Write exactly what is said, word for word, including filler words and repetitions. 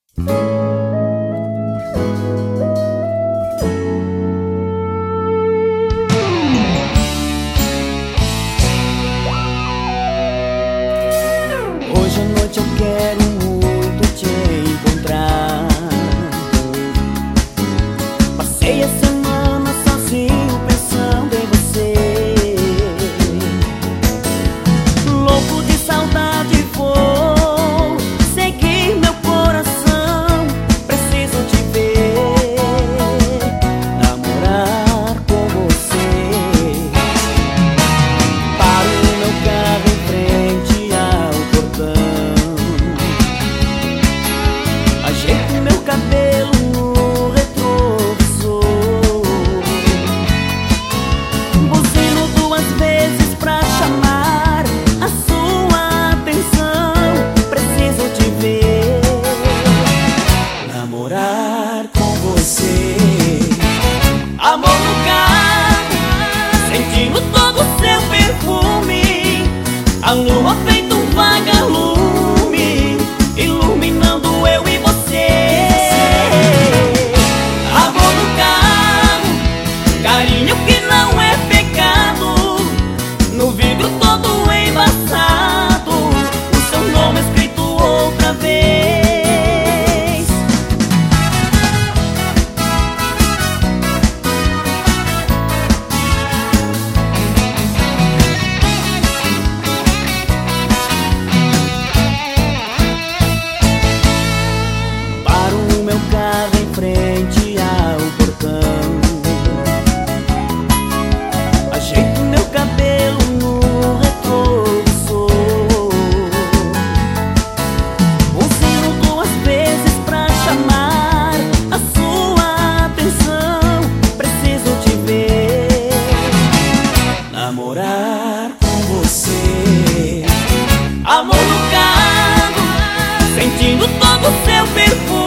Hoje à noite eu quero muito te encontrar. Passei a semana sozinho pensando em você. Louco de saudade vou seguir meu coração. Preciso te ver, namorar com você. Paro meu carro em frente ao portão, ajeito meu cabelo no retrovisor, buzino duas vezes pra chamar a sua atenção. Preciso te ver, namorar com você. Amor no carro, sentindo todo o seu perfume. A lua feito um vagalume, iluminando eu e você. Amor no carro, carinho que não é pecado. No vidro todo embaçado, o seu nome escrito outra vez. Paro o meu carro em frente ao portão, ajeito meu cabelo no retrovisor, buzino duas vezes pra chamar a sua atenção. Preciso te ver, namorar com você. Amor no carro, sentindo todo o seu perfume.